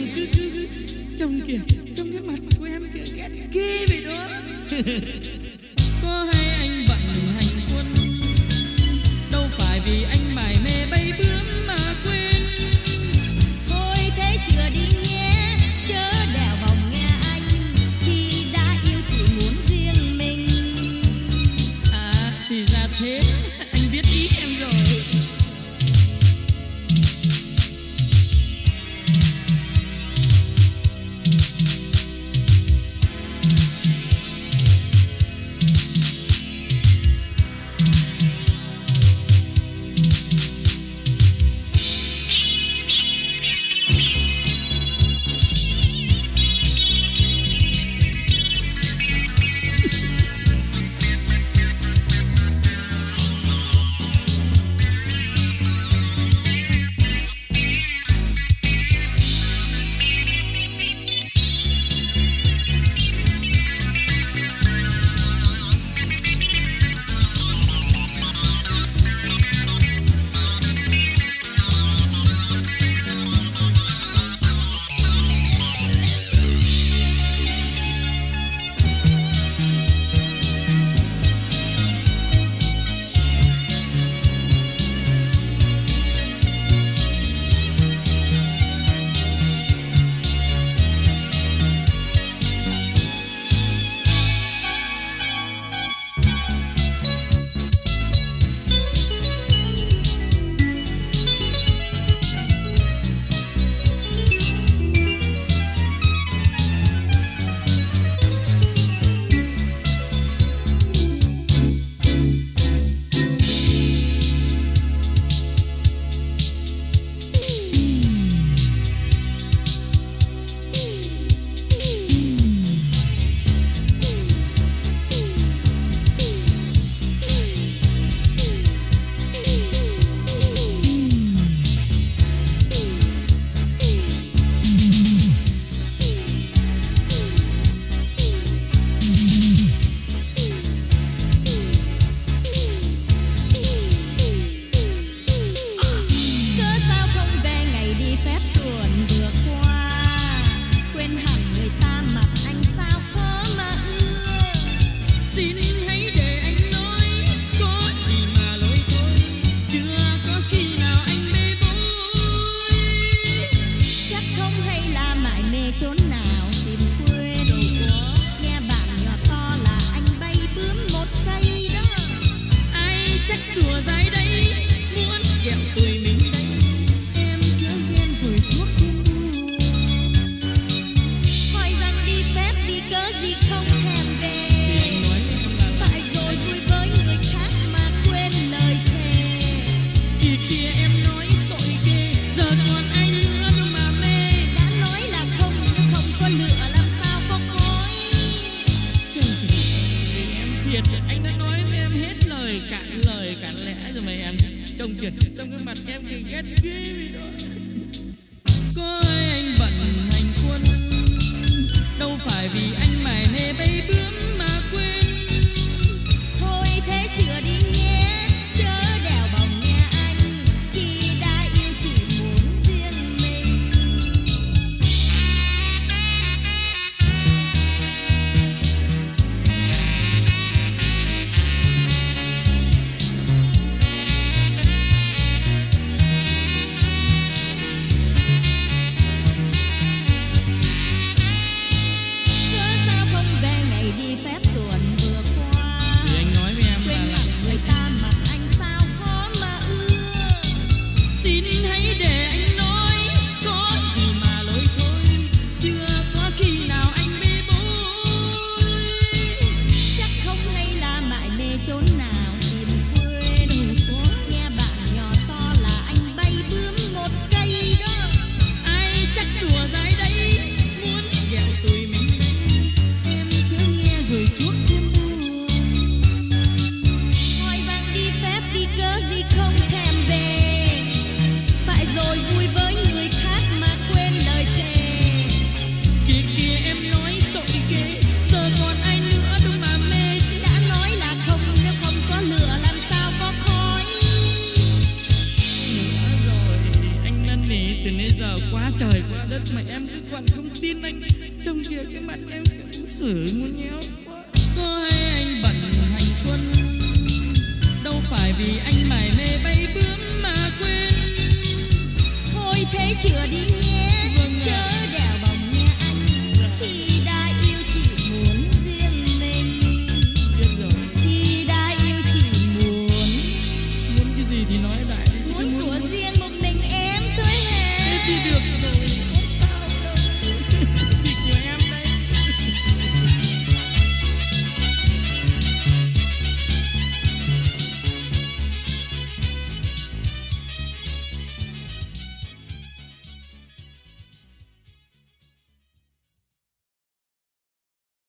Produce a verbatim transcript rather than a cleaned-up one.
đang cứ cứ, cứ trông kìa, trông cái mặt của em kìa ghét ghê vậy đó. Có hay anh bận hành quân, đâu phải vì anh mải mê bay bướm mà quên. Thôi thế chưa đi nhé, chớ đèo vòng nghe anh, khi đã yêu chỉ muốn riêng mình. À thì ra thế, anh biết ý em rồi. Trông kìa, trông cái mặt em kìa ghét ghê vậy đó. Có ai anh bận hành quân, đâu phải vì anh mải mê bay bướm mà quên. Thôi thế chưa đi nhé, chớ đèo vòng nghe anh, khi đã yêu chỉ muốn riêng mình. còn không tin anh. Trông kìa cái mặt em kiểu sửa muốn nhéo quá. Có hay anh bận hành quân, đâu phải vì anh mải mê bay bướm mà quên. Thôi thế chưa đi